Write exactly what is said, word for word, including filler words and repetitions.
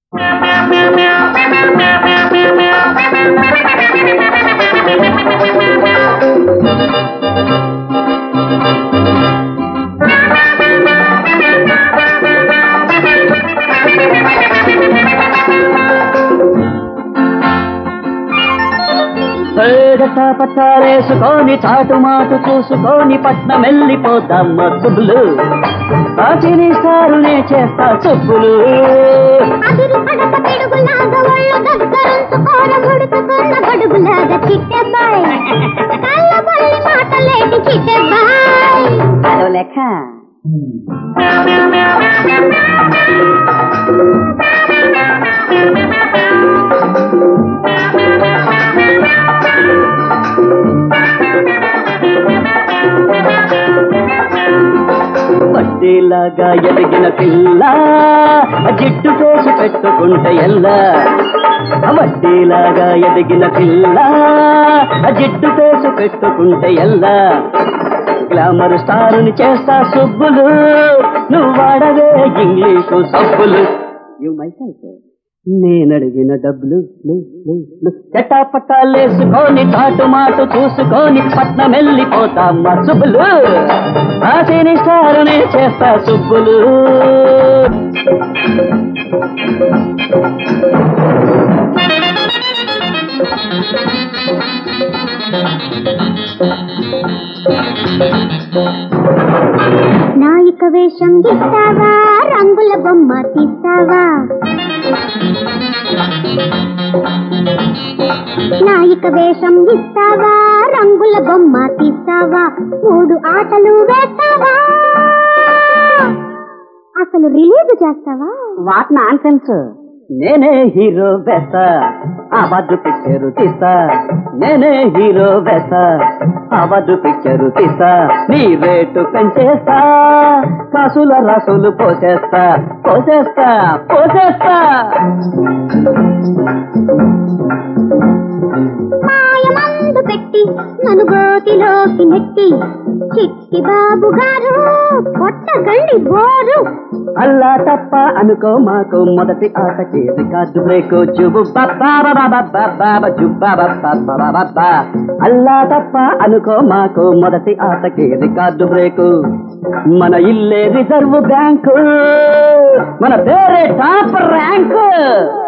పట్టాలేసుకొని చాటు మాటు చూసుకొని పట్నం వెళ్ళిపోతాం మత్తుబులు ఆచిని సారునే చేస్తా చుప్పులు అదో లెక్క పట్టిలాగా ఎదిగిన పిల్ల జిడ్డు కోసి పెట్టుకుంటే ఎల్లా వడ్డీలాగా ఎదిగిన పిల్ల జిడ్డు కోసి పెట్టుకుంటే ఎల్లా గ్లామర్ స్టారుని చేస్తా సుబ్బులు నువ్వు వాడవే ఇంగ్లీషు సబ్బులు యు మైసెల్ఫ్ నేనడిగిన డబ్బులు చట్టా పట్టాలేసుకొని చాటు మాటు చూసుకొని పట్నం వెళ్ళిపోతాం మా సుబ్బులు ఆశని సారునే చేస్తా సుబ్బులు నాయిక వేషం ఇస్తావా రంగుల బొమ్మ తీస్తావా నాయిక వేషం ఇస్తావా రంగుల బొమ్మ తీస్తావా మూడు ఆటలు వేస్తావా అసలు రిలీజ్ చేస్తావా వాట్ నాన్సెన్స్ నేనే హీరో వేస్తా అబద్దు పిక్చరు తీస్తా నేనే హీరో వేస్తా అబద్దు పిక్చరు తీస్తా నీ రేటు పెంచేస్తా కాసుల రసులు పోసేస్తా పోసేస్తా పోసేస్తా మాయమందు పెట్టి నన్ను గోతిలోకి నెట్టి చిట్టి బాబు గారు పొట్టగండి బోరు అల్లా తప్ప అనుకో మాకు మొదటి ఆటకి రికార్డు బ్రేకు జుబు జుబ్బా అల్లా తప్ప అనుకో మాకు మొదటి ఆటకి రికార్డు బ్రేకు మన ఇల్లే రిజర్వ్ బ్యాంకు మన పేరే టాప్ ర్యాంకు